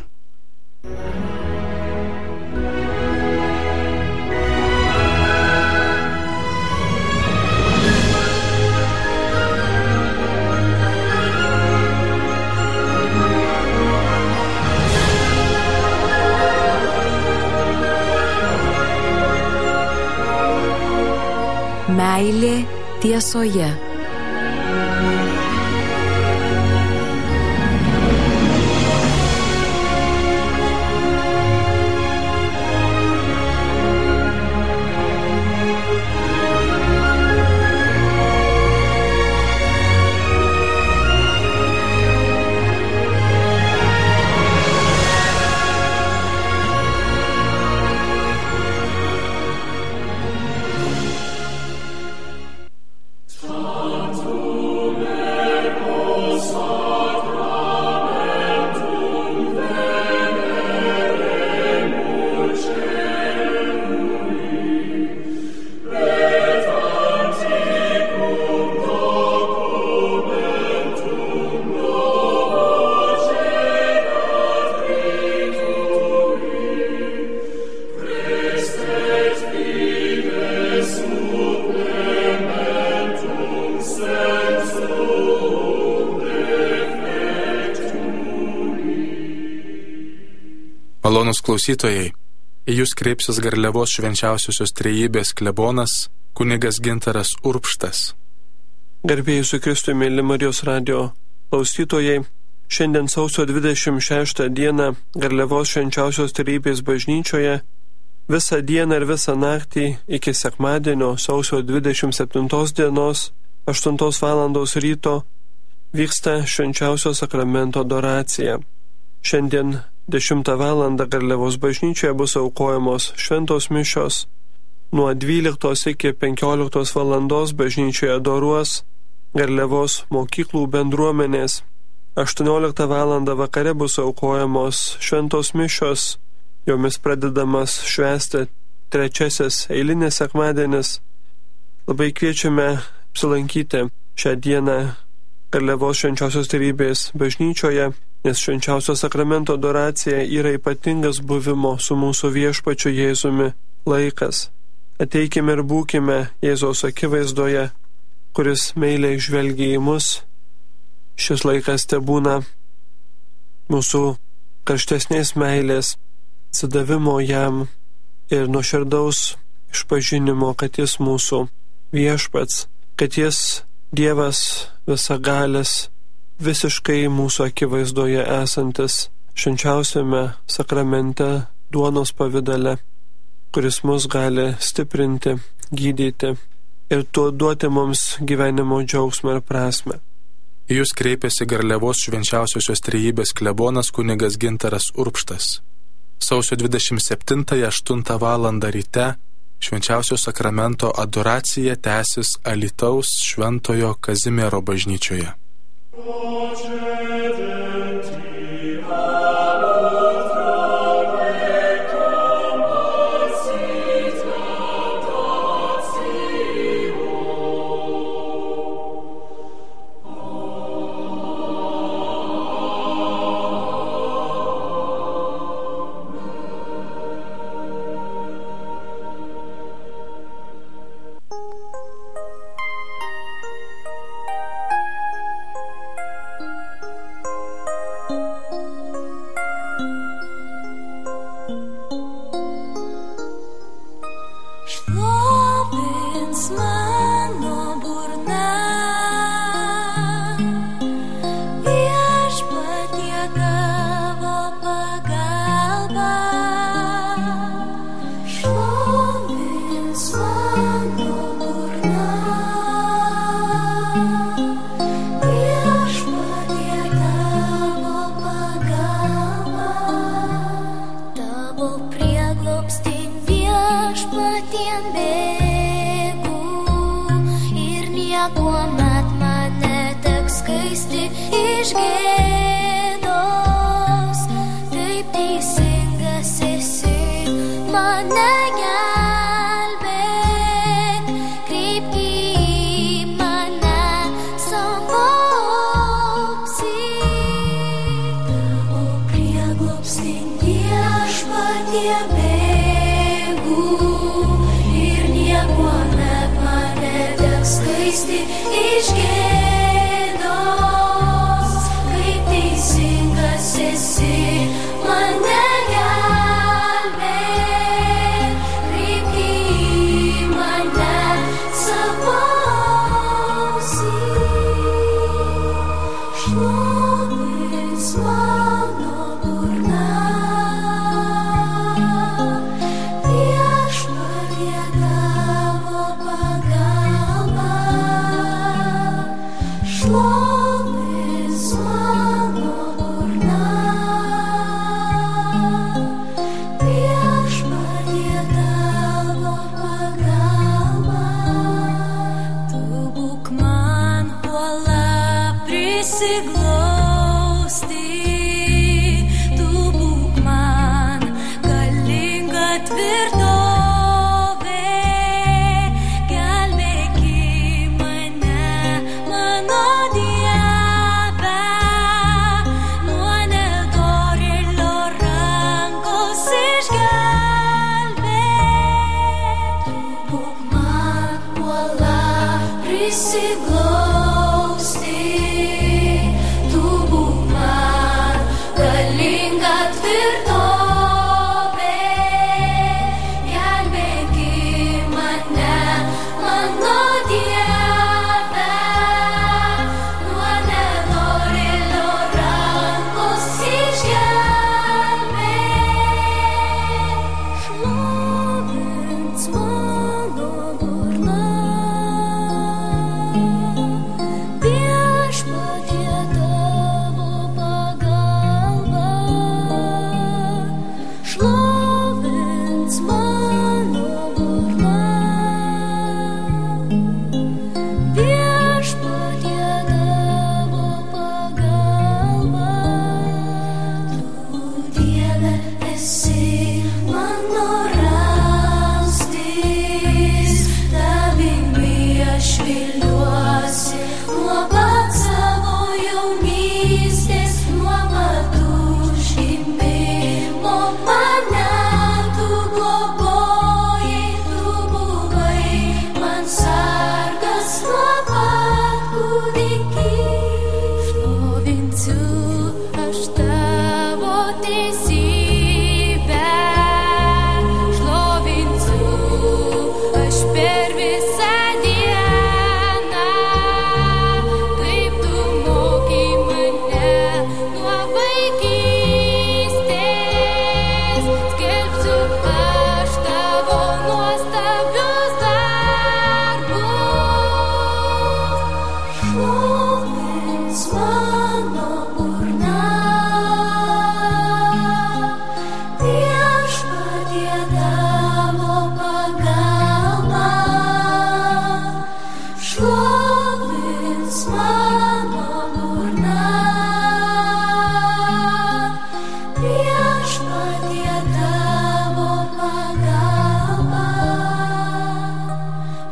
Meilė tiesoje. Malonūs klausytojai, į jūs kreipsis Garliavos švenčiausiosios trejybės klebonas kunigas Gintaras Urbštas. Garbėjai su Kristui, mėly Marijos radijo klausytojai, šiandien sausio dvidešimt šeštą dieną Garliavos švenčiausios trejybės bažnyčioje visą dieną ir visą naktį iki sekmadienio sausio dvidešimt septintos dienos aštuntos valandos ryto vyksta švenčiausio sakramento adoracija. Šiandien dešimtą valandą Garliavos bažnyčioje bus aukojamos šventos mišios. Nuo dvyliktos iki penkioliktos valandos bažnyčioje adoruos Garliavos mokyklų bendruomenės. aštuonioliktą valandą vakare bus aukojamos šventos mišios, jomis pradedamas švęsti trečiasis eilinis sekmadienis. Labai kviečiame apsilankyti šią dieną Garliavos švenčiausios trejybės bažnyčioje, nes švenčiausio sakramento adoracija yra ypatingas buvimo su mūsų viešpačiu Jėzumi laikas. Ateikime ir būkime Jėzaus akivaizdoje, kuris meiliai žvelgia į mus. Šis laikas tebūna mūsų karštesnės meilės, atsidavimo jam ir nuoširdaus išpažinimo, kad jis mūsų viešpats, kad jis Dievas visagalis, visiškai mūsų akivaizdoje esantis švenčiausiame sakramente duonos pavidale, kuris mus gali stiprinti, gydyti ir tuo duoti mums gyvenimo džiaugsmą ir prasmę. Į jūs kreipėsi Garliavos švenčiausiosios trejybės klebonas kunigas Gintaras Urbštas. Sausio dvidešimt septintąją aštuntą valandą ryte švenčiausio sakramento adoracija tęsis Alytaus Šventojo Kazimiero bažnyčioje.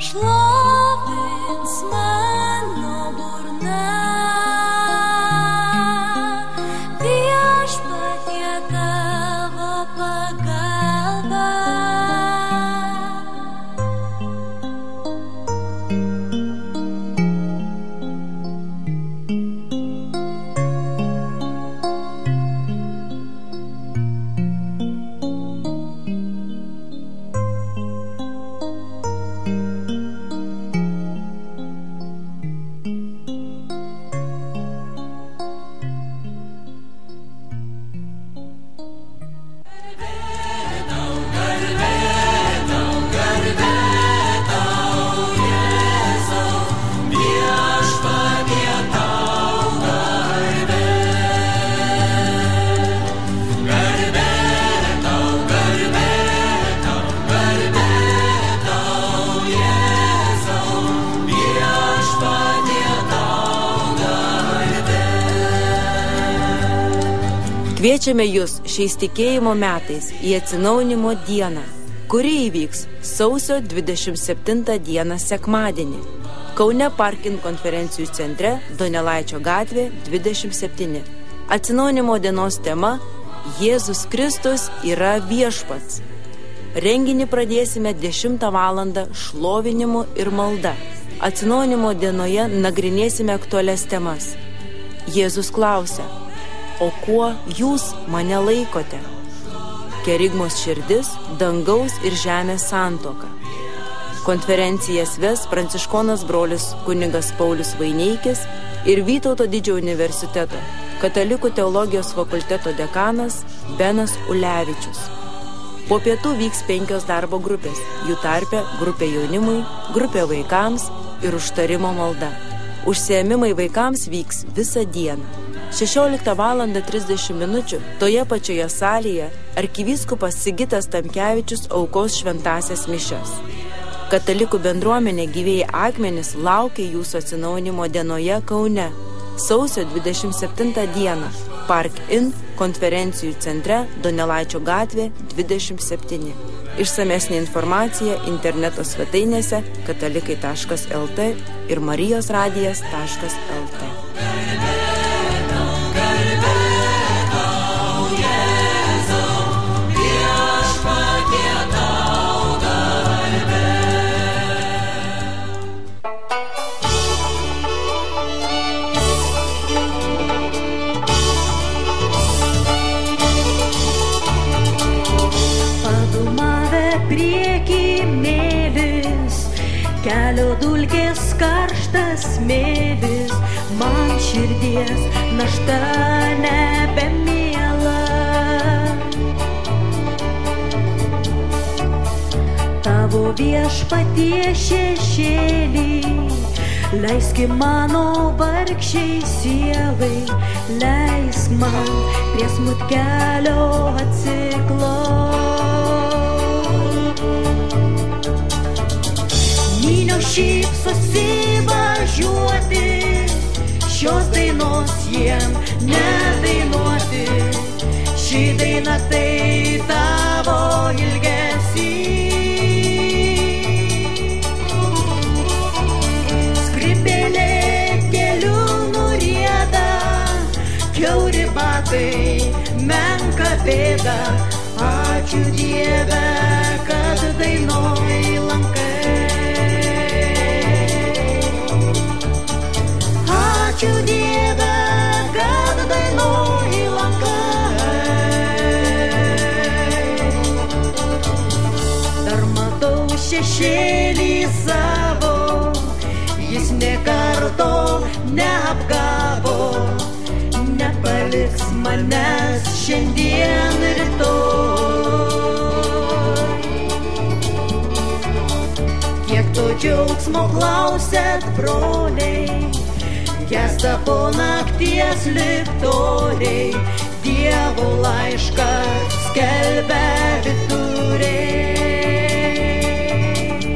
šlovins mano burna, viešpatie tavo pagalba. Kviečiame Jūs šiais tikėjimo metais į atsinaujinimo dieną, kuri įvyks sausio dvidešimt septintą dieną sekmadienį. Kaune Parkin konferencijų centre, Donelaičio gatvė dvidešimt septyni. Atsinaujinimo dienos tema – Jėzus Kristus yra viešpats. Renginį pradėsime dešimtą valandą šlovinimu ir malda. Atsinaujinimo dienoje nagrinėsime aktualias temas. Jėzus klausia: o kuo jūs mane laikote? Kerigmos širdis, dangaus ir žemės santuoka. Konferencijas ves pranciškonas brolis kunigas Paulius Vaineikis ir Vytauto Didžiojo universiteto Katalikų teologijos fakulteto dekanas Benas Ulevičius. Po pietų vyks penkios darbo grupės, jų tarpe grupė jaunimui, grupė vaikams ir užtarimo malda. Užsiėmimai vaikams vyks visą dieną. šešioliktą valandą trisdešimt minučių toje pačioje salėje arkivyskupas Sigitas Tamkevičius aukos šventąsias mišias. Katalikų bendruomenė Gyvieji akmenys laukia jūsų atsinaujinimo dienoje Kaune, sausio dvidešimt septintą dieną, Park In konferencijų centre, Donelaičio gatvė dvidešimt septyni. Išsamesnė informacija interneto svetainėse katalikai taškas el te ir marijosradijas taškas el te. Kelio dulkės karštas smėlis, man širdies našta nebemiela. Tavo viešpatie šešėlį, leiski mano vargšiai sielai, leisk man prie smutkelio atsikloti. Šypsosi važiuoti, šios dainos jiem nedainuoti. Ši daina tai tavo ilgesys. Skripėlė kelių nurieda, kiauri batai menka bėda. Ačiū Dieve, kad dainoj lankai. Ačiū Dieve, kad dainoj lankai. Dar matau šešėlį savo, jis nė karto neapgavo, nepaliks manęs šiandien rytoj. Kiek to džiaugsmo klausėt, broliai, gęsta po nakties liptoriai, Dievo laišką skelbia vyturiai.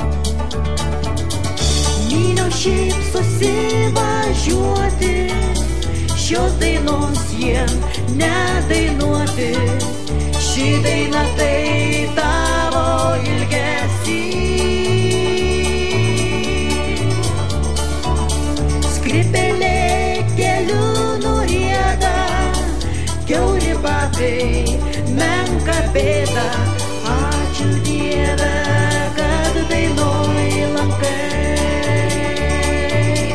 Myliau šypsosi važiuoti, šios dainos jiem nedainuoti. Ši daina tai tavo ilgesys. bėdą. Ačiū Dieve, kad dainuoji lankai.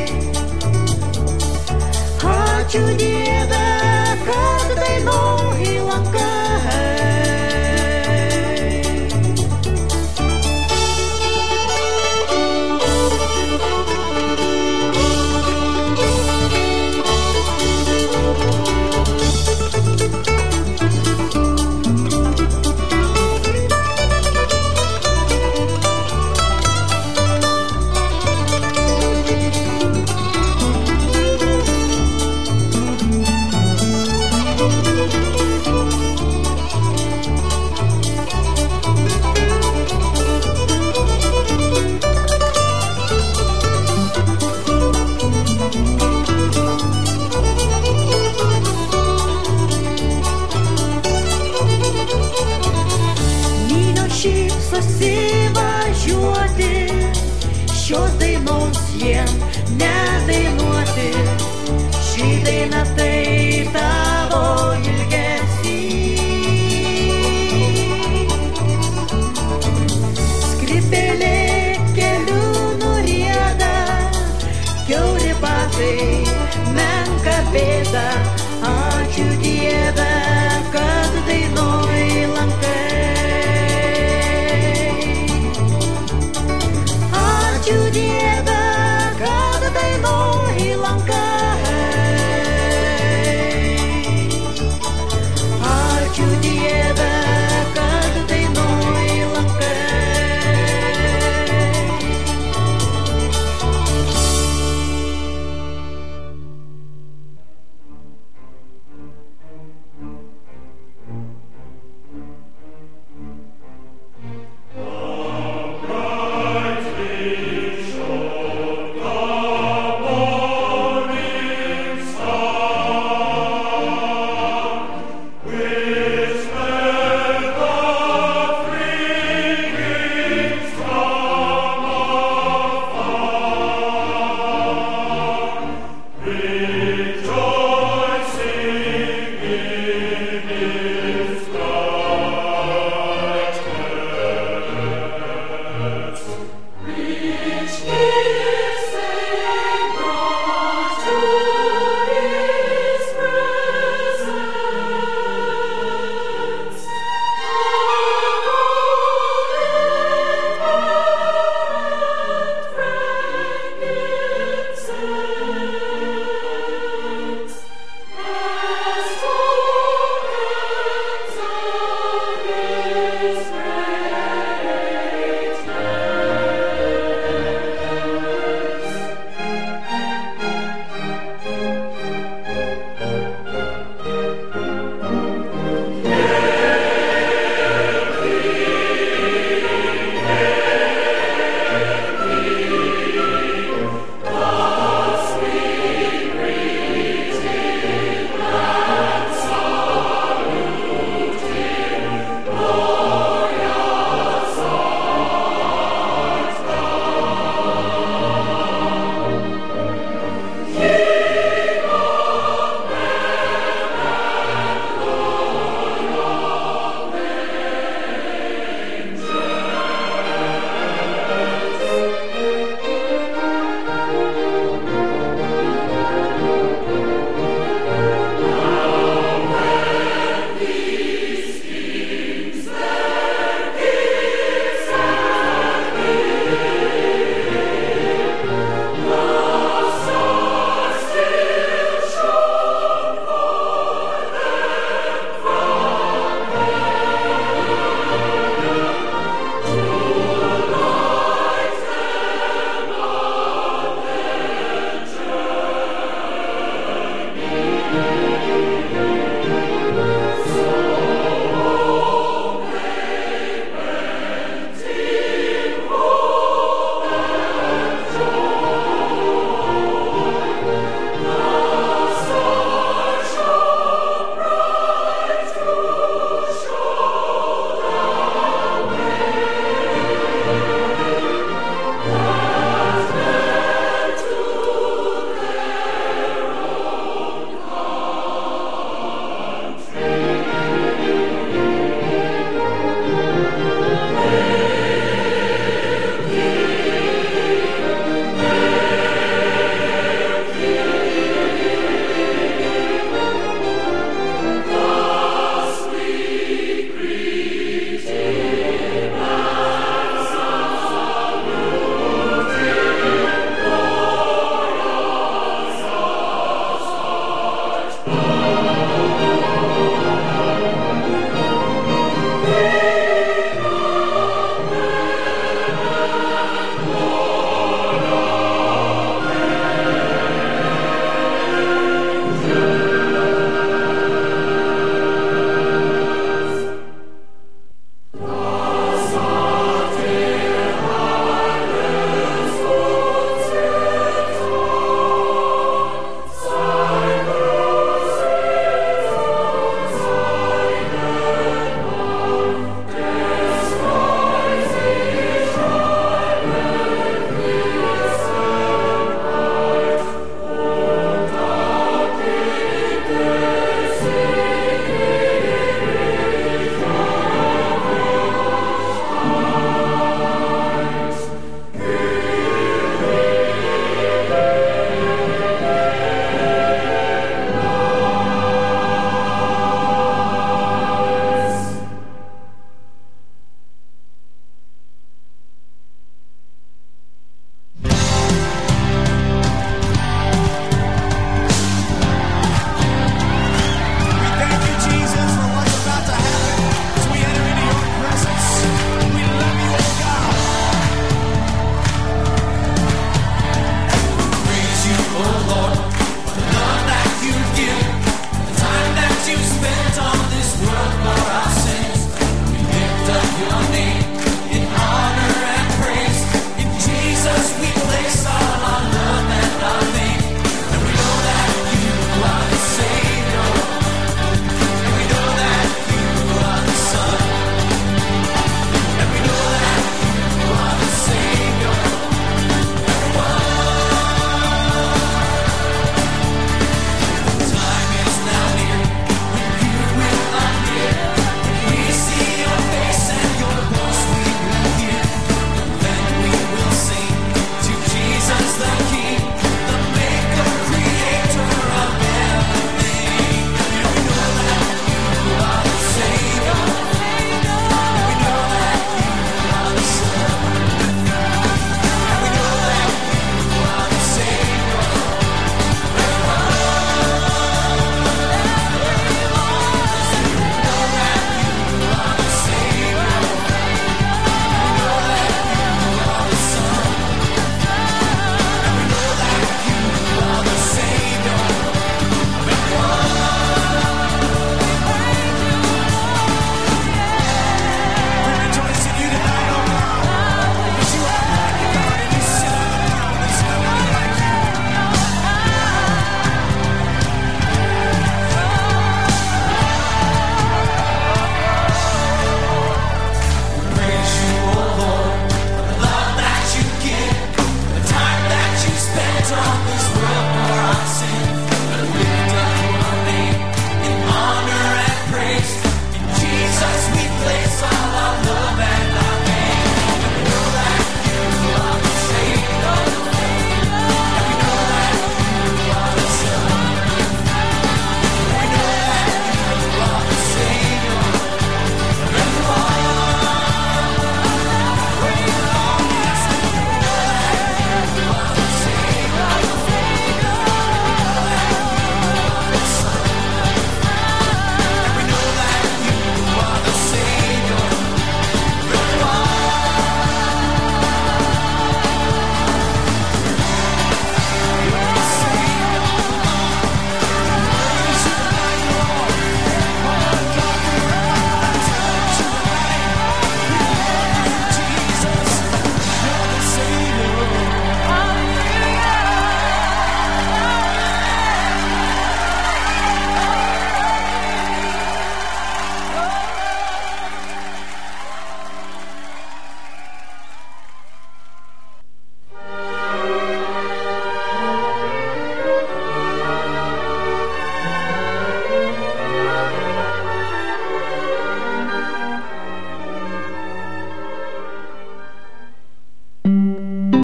Ačiū Dieve, kad dainuoji lankai. Važiuoti, šios dainos jiem nedainuoti. Ši daina tai